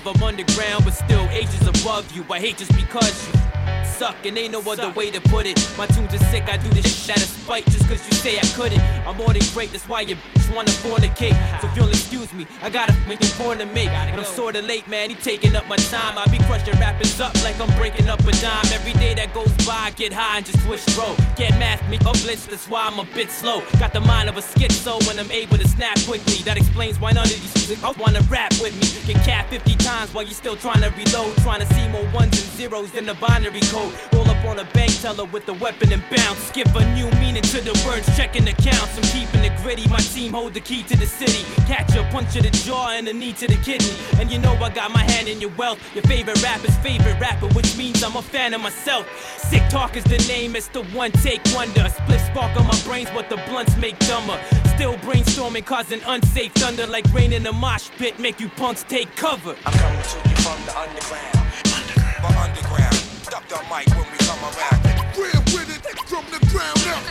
love, I'm underground, but still ages above you. I hate just because you suck, and ain't no other way to put it. My tunes are sick, I do this shit out of spite just cause you say I couldn't. I'm more than great, that's why you wanna fornicate. So if you'll excuse me, I got a point to make. But I'm sorta late, man, he taking up my time. I be crushing rappers up like I'm breaking up a dime. Every day that goes by, I get high and just switch roll. Get math, me up blitz, that's why I'm a bit slow. Got the mind of a schizo when I'm able to snap quickly. That explains why none of these wanna rap with me. Get capped 50 times while you're still trying to reload. Trying to see more ones and zeros than the binary code. Roll up on a bank teller with the weapon and bounce. Give a new meaning to the words, checking accounts. I'm keeping it gritty, my team hold the key to the city. Catch a punch to the jaw and a knee to the kidney. And you know I got my hand in your wealth. Your favorite rapper's favorite rapper, which means I'm a fan of myself. Sick Talk is the name, it's the one take wonder. Split spark on my brains, but the blunts make dumber. Still brainstorming, causing unsafe thunder. Like rain in a mosh pit, make you punks take cover. I'm coming to you from the underground. Underground. Duck the mic when we come around. We're with it from the ground up.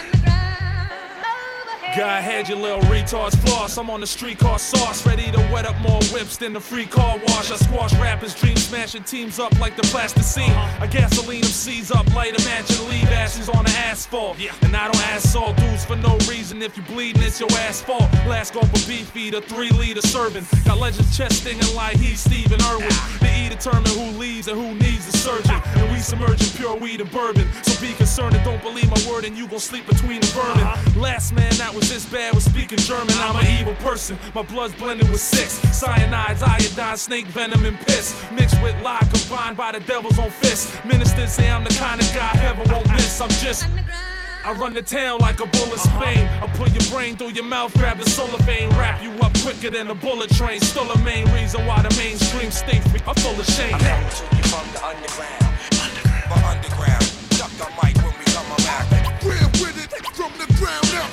Go ahead, you little retards floss. I'm on the streetcar sauce, ready to wet up more whips than the free car wash. I squash rappers, dream smashing teams up like the plasticine. I gasoline them seeds up, light them at you, leave ashes on the asphalt. And I don't assault dudes for no reason. If you bleeding, it's your asphalt. Last off a beef eater, 3-liter serving. Got legends chest stinging like he's Stephen Irwin. The E determine who leaves and who needs the surgeon. And we submerging pure weed and bourbon. So be concerned and don't believe my word, and you gon' sleep between the vermin. Last man that was this bad was speaking German. I'm an evil person, my blood's blended with 6 cyanides, iodine, snake venom, and piss. Mixed with lie, combined by the devil's own fist. Ministers say I'm the kind of guy heaven won't miss. I'm just I run the town like a bullet's vein. I put your brain through your mouth, grab the cellophane, wrap you up quicker than a bullet train. Still the main reason why the mainstream stink free. I'm full of shame. I'm coming to you from the underground. Underground. Duck the mic when we come around. We're with it from the ground up.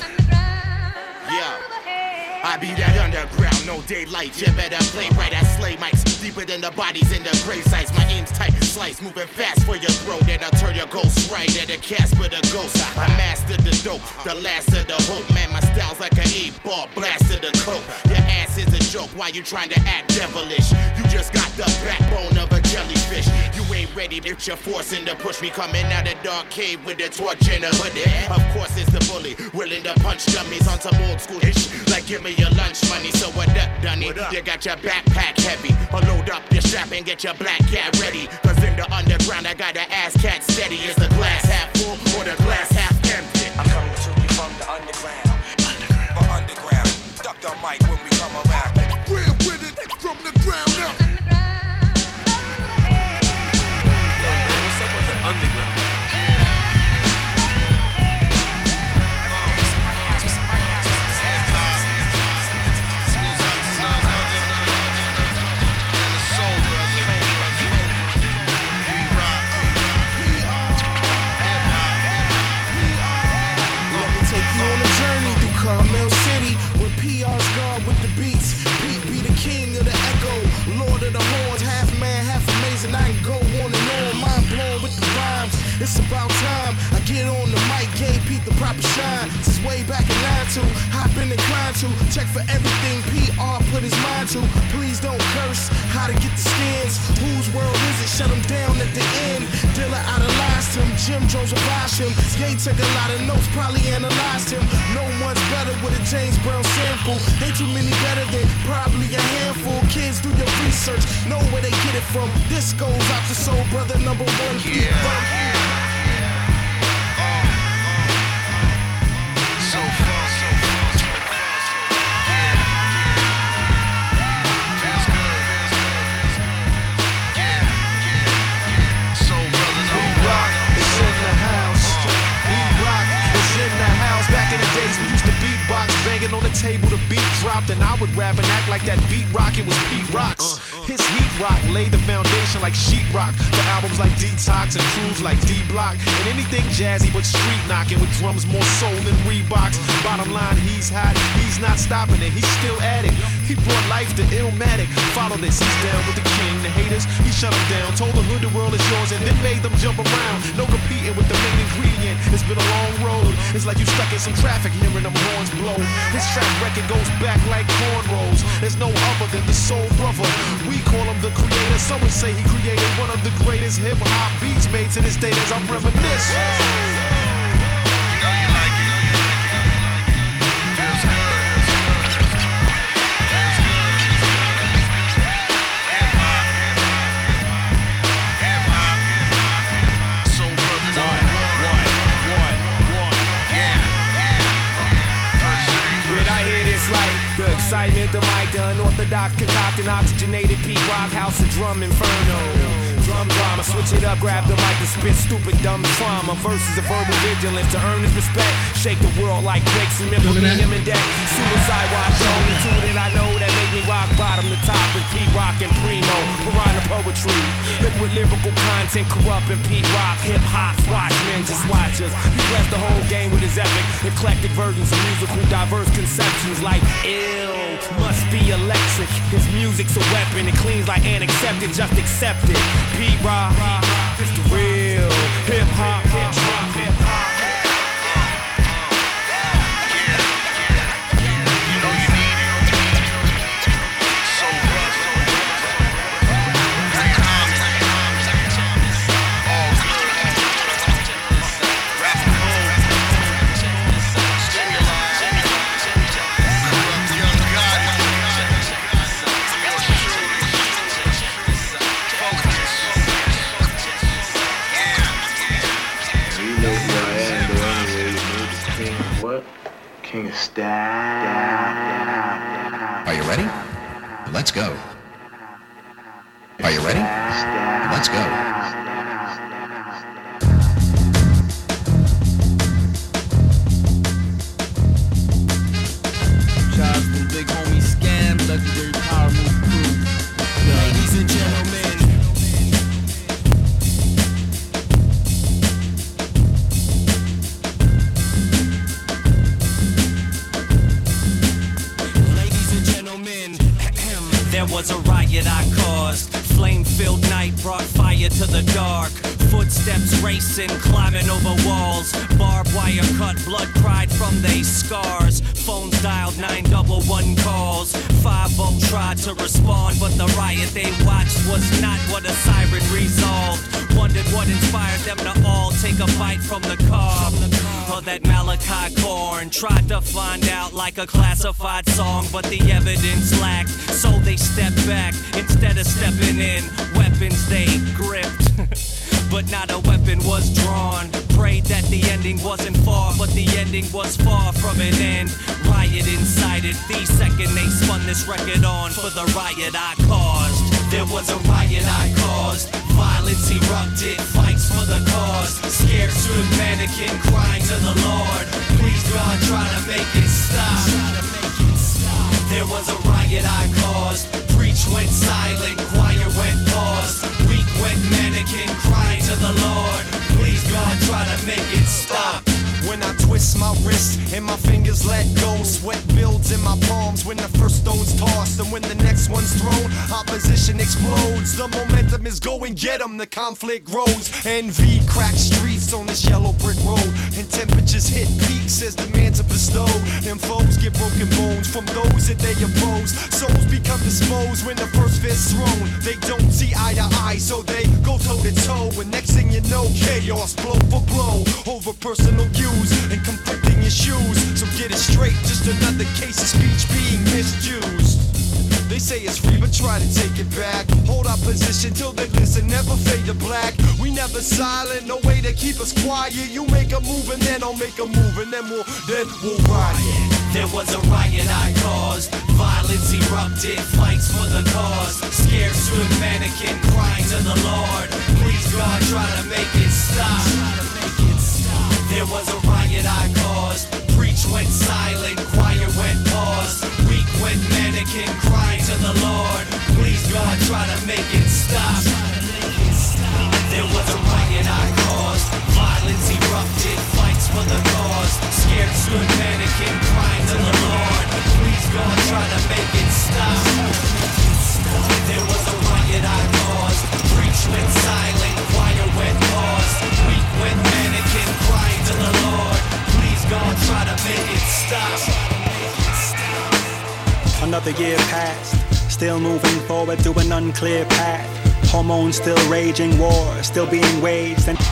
I be that underground, no daylight. You better play right, I slay mics deeper than the bodies in the grave sites. My aim's tight, slice, moving fast for your throat. Then I turn your ghost right at the Casper the ghost. I mastered the dope, the last of the hope. Man, my style's like an 8-ball blast of the coke. Your ass is a joke, why you trying to act devilish? You just got the backbone of a jellyfish. You ain't ready, if you're forcing to push me. Coming out the dark cave with a torch and a hoodie. Of course it's the bully, willing to punch dummies on some old school ish. Like give me your lunch money, so what up, Dunny? You got your backpack heavy. I'll load up your strap and get your black cat ready. Cause in the underground I got the ass cat steady. Is the glass half full or the glass half empty? I'm coming to you from the underground. Underground. Duck the mic when we come around. We're with it from the ground up. What's up with the underground? Carmel City, with PR's guard with the beats. Pete be the king of the echo, lord of the horns, half man, half amazing. I can go on and on, mind blown with the rhymes. It's about time I get on the mic, gave Pete the proper shine. Since way back in 92, I've been inclined to check for everything PR put his mind to. Please don't curse, how to get the skins. Whose world is it? Shut him down at the end. Dilla idolized him, Jim Jones revised him. Ye took a lot of notes, probably analyzed him. No one's better with a James Brown sample. They too many better than probably a handful. Kids, do your research, know where they get it from. This goes out to Soul Brother number 1. On the table, the beat dropped, and I would rap and act like that beat rock. It was Pete Rocks. His heat rock laid the foundation like sheetrock for albums like Detox and crews like D-Block, and anything jazzy but street knocking with drums more soul than Reeboks. Bottom line, he's hot, he's not stopping it, he's still at it. He brought life to Illmatic. Follow this, he's down with the king. The haters, he shut them down, told the hood the world is yours, and then made them jump around. No competing with the main ingredient. It's been a long road. It's like you stuck in some traffic hearing them horns blow. This track record goes back like cornrows. There's no other than the soul brother. We call him the creator. Some would say he created one of the greatest hip-hop beats made to this day as I reminisce. The excitement, the mic, the unorthodox concocting, oxygenated Pete Rock, house of drum inferno. Drum drama, switch it up, grab the mic and spit stupid dumb trauma. Verses of verbal vigilance to earn his respect. Shake the world like bricks, remember me, him and Deck. Suicide watch, only two that I know that make me rock bottom to top with Pete Rock and Primo. Piranha poetry, liquid lyrical content, corrupting Pete Rock. Hip hop, watchmen, just watch us. He blessed the whole game with his epic, eclectic versions of musical diverse conceptions like ill, must be electric. His music's a weapon, it cleans like unaccepted, just accept it. Pete Rock, it's the real hip hop, hip hop, hip hop. King of style. Are you ready? Let's go. Are you ready? Let's go. Shots from big homie Scam, legendary power move crew. Ladies and gentlemen. There was a riot I caused. Flame-filled night brought fire to the dark. Footsteps racing, climbing over walls. Barbed wire cut, blood cried from they scars. Phones dialed 911 calls. 5-0 tried to respond, but the riot they watched was not what a siren resolved. Wondered what inspired them to all take a bite from the cob. Or that Malachi corn. Tried to find out like a classified song, but the evidence lacked. So they stepped back instead of stepping in. Weapons they gripped. But not a weapon was drawn. Prayed that the ending wasn't far, but the ending was far from an end. Riot incited the second they spun this record on for the riot I caused. There was a riot I caused. Violence erupted, fights for the cause. Scared stood mannequin crying to the Lord. Please God, try to make it stop. There was a riot I caused. Preach went silent, choir went pause. Weak went mannequin crying to the Lord. Please God, try to make it stop. When I twist my wrist and my fingers let go, sweat builds in my palms when the first stone's tossed. And when the next one's thrown, opposition explodes. The momentum is go and get 'em, the conflict grows. Envy cracks streets on this yellow brick road. And temperatures hit peaks as demands are bestowed. And foes get broken bones from those that they oppose. Souls become disposed when the first fist's thrown. They don't see eye to eye, so they go toe to toe. And next thing you know, chaos blow for blow over personal views and conflicting issues. So get it straight, just another case of speech being misused. They say it's free, but try to take it back. Hold our position till they listen, never fade to black. We never silent, no way to keep us quiet. You make a move and then I'll make a move and then we'll riot. There was a riot I caused. Violence erupted, fights for the cause. Scared stood mannequin crying to the Lord. Please God, try to make it stop. There was a riot I caused. Preach went silent, choir went pause. Weak went mannequin crying to the Lord. Please God, try to make it stop. There was a riot I caused. Violence erupted, fights for the cause. Scared stood mannequin crying to the Lord. Please God, try to make it stop. There was a riot I caused. Preach went silent, choir went pause. Weak went mannequin Another year passed, still moving forward through an unclear path. Hormones still raging, war still being waged. And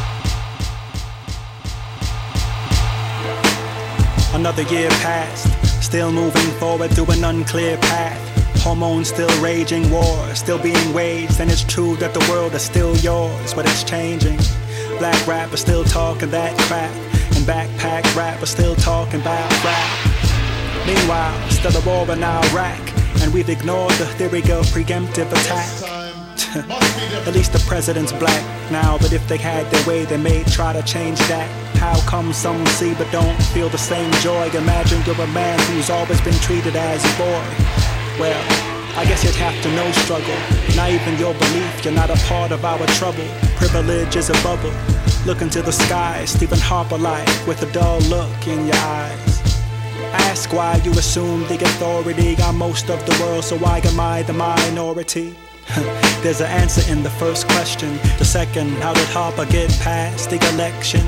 another year passed, still moving forward through an unclear path. Hormones still raging, war still being waged. And it's true that the world is still yours, but it's changing. Black rappers still talking that crap, and backpack rappers still talking about rap. Meanwhile, still a war in Iraq, and we've ignored the theory of preemptive attack. At least the president's black now, but if they had their way, they may try to change that. How come some see but don't feel the same joy? Imagine you're a man who's always been treated as a boy. Well, I guess you'd have to know struggle. Not even your belief, you're not a part of our trouble. Privilege is a bubble. Look into the sky, Stephen Harper-like, with a dull look in your eyes. Ask why you assume the authority on most of the world, so why am I the minority? There's an answer in the first question. The second, how did Harper get past the election?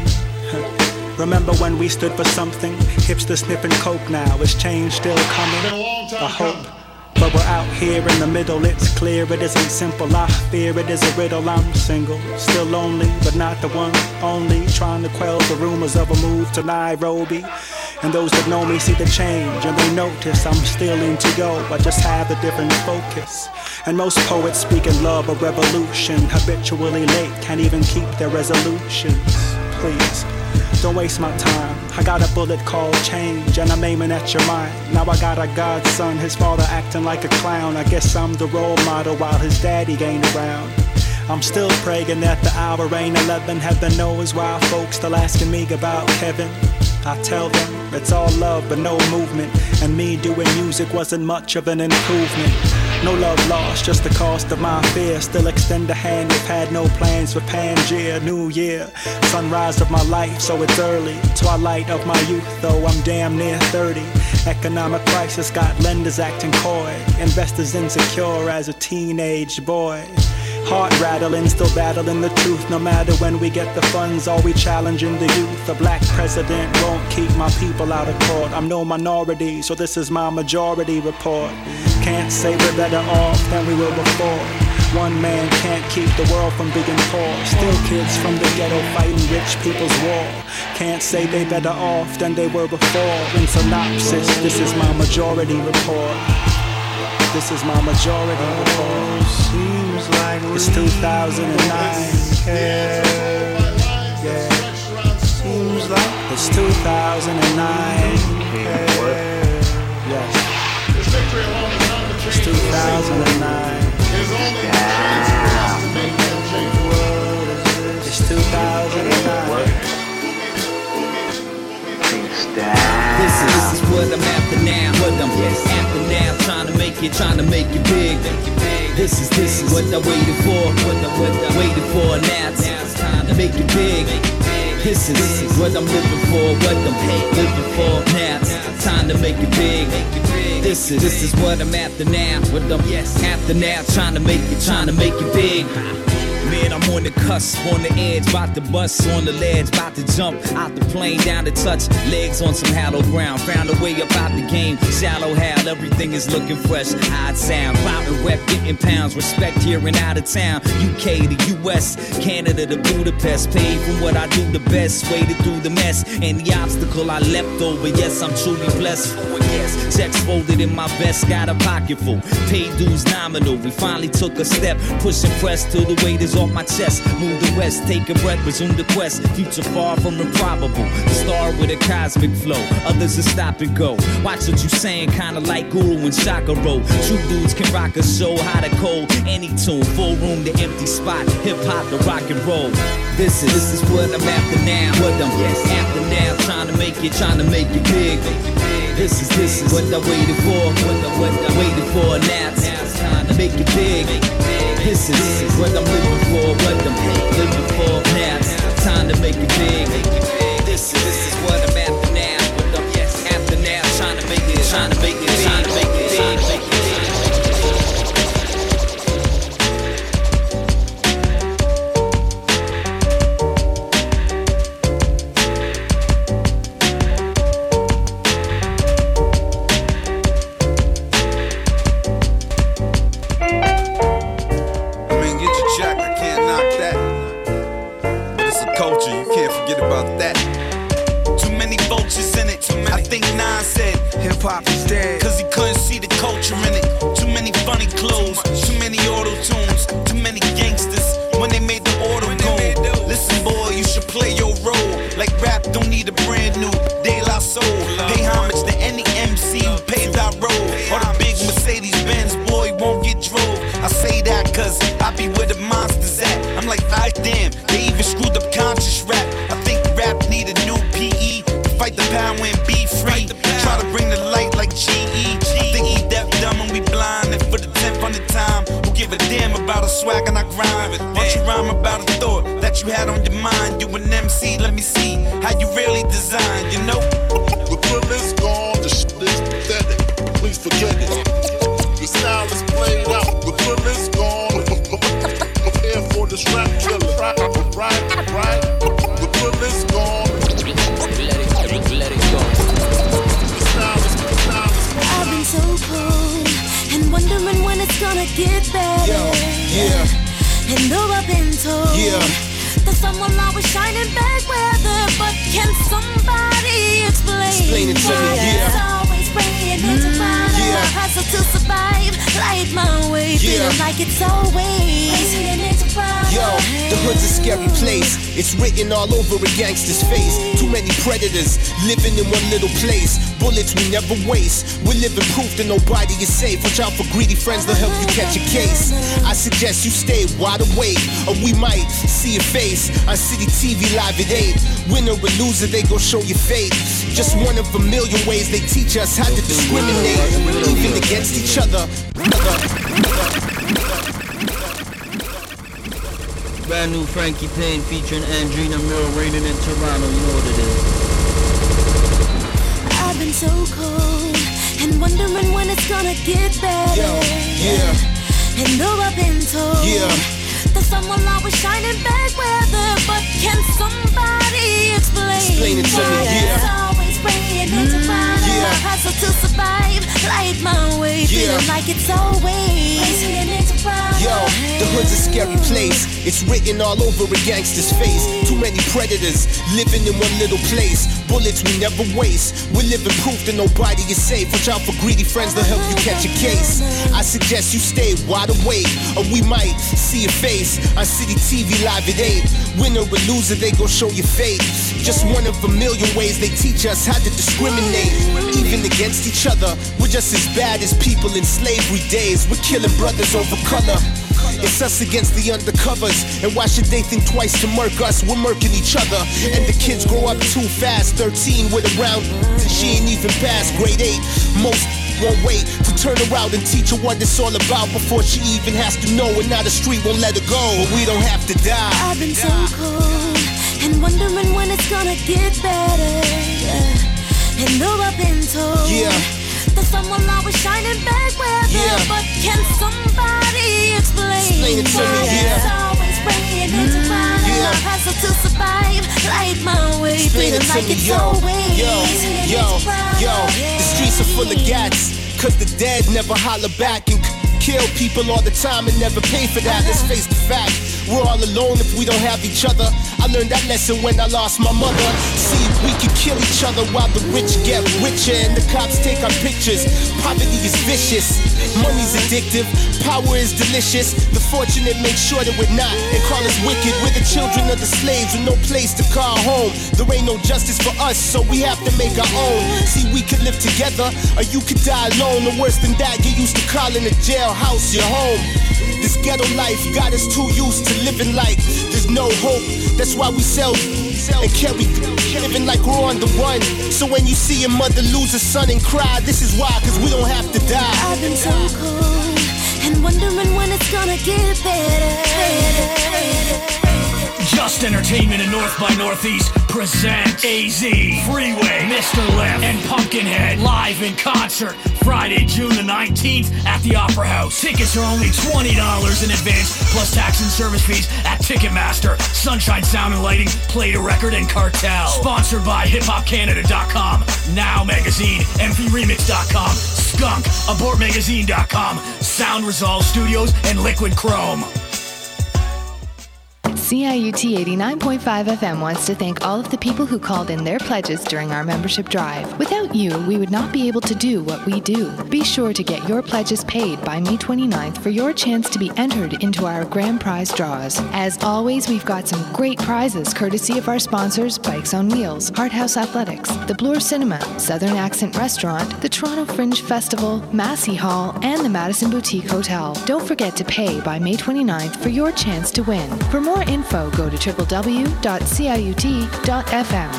Remember when we stood for something? Hipster sniffing coke now, is change still coming? I hope. But we're out here in the middle, it's clear it isn't simple. I fear it is a riddle, I'm single, still lonely, but not the one only. Trying to quell the rumors of a move to Nairobi. And those that know me see the change, and they notice I'm still into yo. I just have a different focus. And most poets speak in love of revolution, habitually late, can't even keep their resolutions. Please, don't waste my time. I got a bullet called change, and I'm aiming at your mind. Now I got a godson, his father acting like a clown. I guess I'm the role model while his daddy ain't around. I'm still praying that the hour ain't 11. Heaven knows why folks still asking me about Kevin. I tell them it's all love but no movement, and me doing music wasn't much of an improvement. No love lost, just the cost of my fear. Still extend a hand if had no plans for Pangea. New year, sunrise of my life, so it's early. Twilight of my youth, though I'm damn near 30. Economic crisis got lenders acting coy, investors insecure as a teenage boy. Heart rattling, still battling the truth. No matter when we get the funds, are we challenging the youth? A black president won't keep my people out of court. I'm no minority, so this is my majority report. Can't say we're better off than we were before. One man can't keep the world from being poor. Still kids from the ghetto fighting rich people's war. Can't say they better off than they were before. In synopsis, this is my majority report. This is my majority report. Seems like it's 2009. Yeah. Seems like it's 2009. Yes. It's 2009. It's 2009. This is what I'm after now. What I'm after now. Trying to make it big. This is what I waited for. What I waited for. Now it's time to make it big. This is what I'm living for. What I'm living for. Now it's time to make it big. This is what I'm after now. What I'm after now. Trying to make it big. Man, I'm on the cusp, on the edge, bout to bust on the ledge, bout to jump out the plane, down to touch legs on some hollow ground. Found a way up out the game, shallow hal, everything is looking fresh. Odd sound, plowing rep, getting pounds, respect here and out of town. UK to US, Canada to Budapest, paid from what I do the best, waded through the mess, and the obstacle I leapt over. Yes, I'm truly blessed. Yes, checks folded in my vest, got a pocket full, paid dues nominal. We finally took a step, pushing press till the weight is off my chest. Move the west, take a breath, resume the quest. Future far from improbable. The star with a cosmic flow. Others will stop and go. Watch what you saying, kinda like Guru and Shaka Roll. True dudes can rock a show, hot or cold. Any tune, full room, the empty spot. Hip hop, the rock and roll. This is what I'm after now. What I'm after now. Trying to make it big. This is what I waited for. What I waited for. Now it's time to make it big. This is what I'm living for, what I'm living for now. It's time to make it big. This is what I'm after now, what I'm after now. Trying to make it big. culture, you can't forget about that. Too many vultures in it. I think Nas said hip-hop is dead, cause he couldn't see the culture in it. Too many funny clothes, too many auto-tunes, too many gangsters when they made the auto-tune. Listen boy, you should play your role, like rap don't need a brand new De La Soul. Pay homage to any MC who paved our road, or the big Mercedes-Benz boy won't get drove. I say that cause I be where the monsters at. I'm like, ah damn, they even screwed up conscious rap. I think rap need a new PE to fight the power and be free. Try to bring the light like GE. Think we deaf, dumb, and we blind. And for the 10th time, who give a damn about a swag and I grind? Won't you rhyme about a thought that you had on your mind? You an MC, let me see how you really design, you know? The thrill is gone, the shit is pathetic. Please forget it. The style is played out, the thrill is gone. Prepare for this rap killer. Right. The thrill is gone. Let it go. The style is I've been so cold and wondering when it's gonna get better. Yeah. And though I've been told that someone always shining back weather, but can somebody explain it to why me? it's always raining into fire? I hustle to survive, light my way, feeling like it's always raining into fire. Yo, the hood's a scary place. It's written all over a gangster's face. Too many predators living in one little place. Bullets we never waste. We're living proof that nobody is safe. Watch out for greedy friends, they'll help you catch a case. I suggest you stay wide awake, or we might see your face on City TV live at 8. Winner or loser, they gon' show your fate. Just one of a million ways they teach us how to discriminate, even against each other. Brand new Frankie Payne featuring Andrina Mill, raining in Toronto, you know what it is. I've been so cold and wondering when it's gonna get better. And though I've been told that someone always shining back weather, but can somebody explain it to why me? it's always raining into fire? I hustle to survive, light my way, feeling like it's always raining into fire. Yo, the hood's a scary place. It's written all over a gangster's face. Too many predators living in one little place. Bullets we never waste. We're living proof that nobody is safe. Watch out for greedy friends, they'll help you catch a case. I suggest you stay wide awake, or we might see your face on City TV live at 8. Winner or loser, they gon' show your fate. Just one of a million ways they teach us how to discriminate, even against each other. We're just as bad as people in slavery days. We're killing brothers over color. It's us against the undercovers, and why should they think twice to murk us? We're murking each other, and the kids grow up too fast. 13 with a round, and she ain't even past grade 8. Most won't wait to turn around and teach her what it's all about before she even has to know, and now the street won't let her go. But we don't have to die. I've been so cold and wondering when it's gonna get better. And though I've been told that someone always shining back weather, but can somebody explain it to why me? it's always raining into fire? I hustle to survive, light my way, feeling like it's always raining into fire. The streets are full of gats, cause the dead never holler back and kill people all the time and never pay for that. Let's face the fact, we're all alone if we don't have each other. I learned that lesson when I lost my mother. See, we can kill each other while the rich get richer and the cops take our pictures. Poverty is vicious, money's addictive, power is delicious. The fortunate make sure that we're not and call us wicked. We're the children of the slaves with no place to call home. There ain't no justice for us, so we have to make our own. See, we could live together, or you could die alone. Or worse than that, get used to calling a jailhouse your home. This ghetto life got us too used to living like there's no hope. That's why we sell and carry, living like we're on the run. So when you see your mother lose a son and cry, this is why, cause we don't have to die. I've been so cold and wondering when it's gonna get better. Just Entertainment and North by Northeast present AZ, Freeway, Mr. Left, and Pumpkinhead live in concert Friday, June the 19th at the Opera House. Tickets are only $20 in advance, plus tax and service fees at Ticketmaster, Sunshine Sound and Lighting, Play to Record, and Cartel. Sponsored by HipHopCanada.com, Now Magazine, MVRemix.com, Skunk, AbortMagazine.com, Sound Resolve Studios, and Liquid Chrome. CIUT 89.5 FM wants to thank all of the people who called in their pledges during our membership drive. Without you, we would not be able to do what we do. Be sure to get your pledges paid by May 29th for your chance to be entered into our grand prize draws. As always, we've got some great prizes courtesy of our sponsors, Bikes on Wheels, Hart House Athletics, the Bloor Cinema, Southern Accent Restaurant, the Toronto Fringe Festival, Massey Hall, and the Madison Boutique Hotel. Don't forget to pay by May 29th for your chance to win. For more info, go to www.ciut.fm.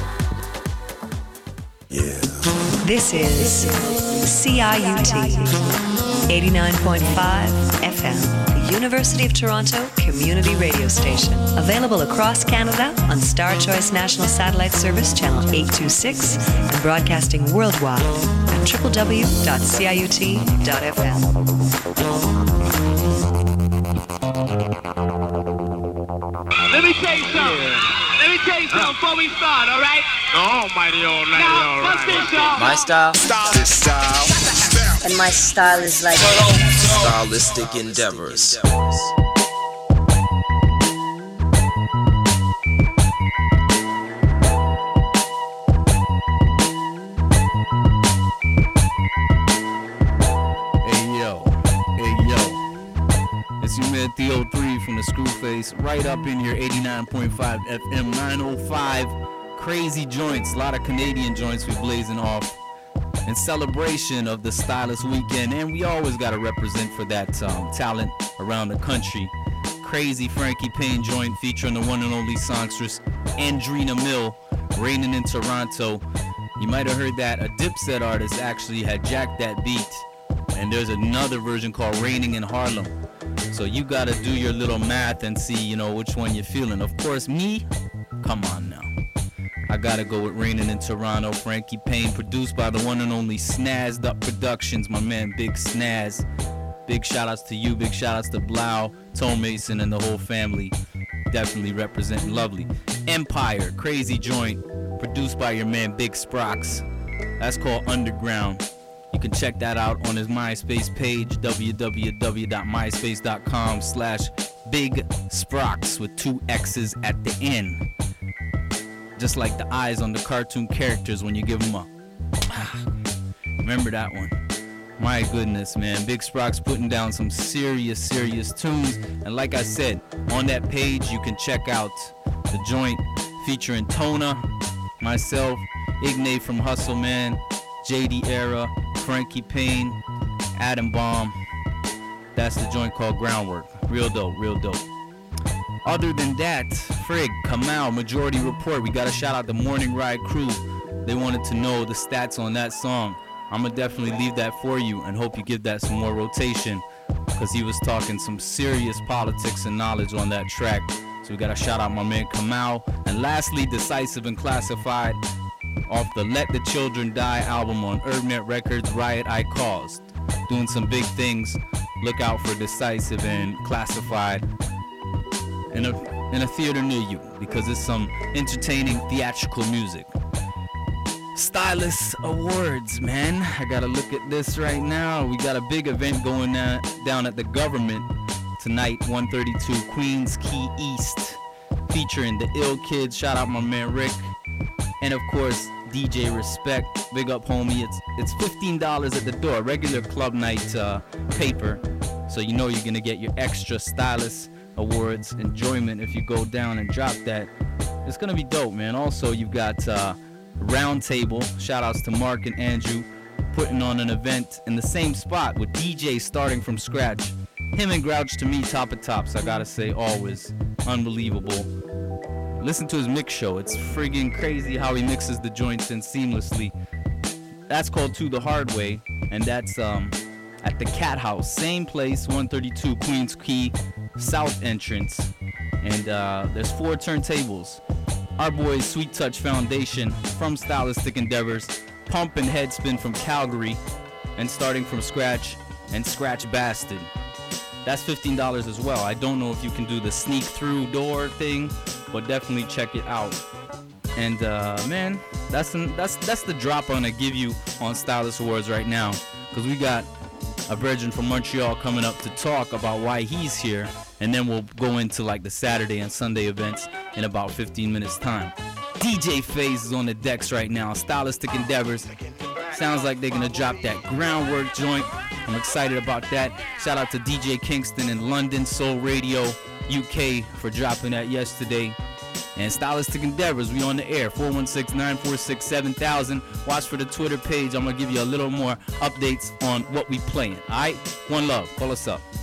Yeah. This is CIUT 89.5 FM, the University of Toronto community radio station. Available across Canada on Star Choice National Satellite Service Channel 826 and broadcasting worldwide at www.ciut.fm. Let me tell you something. Let me tell you something before we start, all right? Almighty, all right, now, what's this, y'all? My style. This style. And my style is like Stylistic endeavors. Theo 3 from the Screwface, right up in here, 89.5 FM 905. Crazy joints, a lot of Canadian joints we blazing off in celebration of the Stylist Weekend, and we always got to represent for that talent around the country. Crazy Frankie Payne joint featuring the one and only songstress Andrina Mill, reigning in Toronto. You might have heard that a Dipset artist actually had jacked that beat, and there's another version called Raining in Harlem. So you gotta do your little math and see, you know, which one you're feeling. Of course, me, come on now. I gotta go with Raining in Toronto, Frankie Payne, produced by the one and only Snazzed Up Productions, my man Big Snaz. Big shout outs to you, big shout outs to Blau, Tone Mason, and the whole family. Definitely representing lovely. Empire, crazy joint, produced by your man Big Sprox. That's called Underground. You can check that out on his MySpace page, www.myspace.com/BigSprox with 2 X's at the end. Just like the eyes on the cartoon characters when you give them a... Remember that one. My goodness, man. Big Sprox putting down some serious tunes. And like I said, on that page, you can check out the joint featuring Tona, myself, Ignay from Hustle Man, JD Era, Frankie Payne, Adam Bomb. That's the joint called Groundwork. Real dope, real dope. Other than that, Frig, Kamau, Majority Report. We got to shout out the Morning Ride crew. They wanted to know the stats on that song. I'm going to definitely leave that for you and hope you give that some more rotation, because he was talking some serious politics and knowledge on that track. So we got to shout out my man Kamau. And lastly, Decisive and Classified off the Let the Children Die album on Urbnet Records, Riot I Caused. Doing some big things. Look out for Decisive and Classified in a theater near you, because it's some entertaining theatrical music. Stylist Awards, man. I gotta look at this right now. We got a big event going down at the Government tonight, 132 Queens Quay East, featuring the Ill Kids. Shout out my man Rick. And of course, DJ Respect. Big up, homie. It's $15 at the door. Regular club night paper. So you know you're gonna get your extra Stylist Awards enjoyment if you go down and drop that. It's gonna be dope, man. Also, you've got Roundtable. Shout outs to Mark and Andrew putting on an event in the same spot with DJ starting from scratch. Him and Grouch, to me, top of tops, I gotta say, always unbelievable. Listen to his mix show. It's friggin' crazy how he mixes the joints in seamlessly. That's called To the Hard Way, and that's at the Cat House, same place, 132 Queens Quay South entrance. And there's 4 turntables. Our boys Sweet Touch Foundation from Stylistic Endeavors, Pump and Headspin from Calgary, and starting from scratch, and Scratch Bastard. That's $15 as well. I don't know if you can do the sneak through door thing, but definitely check it out. And man, that's the drop I'm gonna give you on Stylist Awards right now, because we got a virgin from Montreal, coming up to talk about why he's here, and then we'll go into like the Saturday and Sunday events in about 15 minutes time. DJ FaZe is on the decks right now. Stylistic Endeavors. Sounds like they're gonna drop that Groundwork joint. I'm excited about that. Shout out to DJ Kingston in London, Soul Radio UK for dropping that yesterday. And Stylistic Endeavors, we on the air, 416-946-7000. Watch for the Twitter page. I'm going to give you a little more updates on what we playing. All right? One love. Call us up.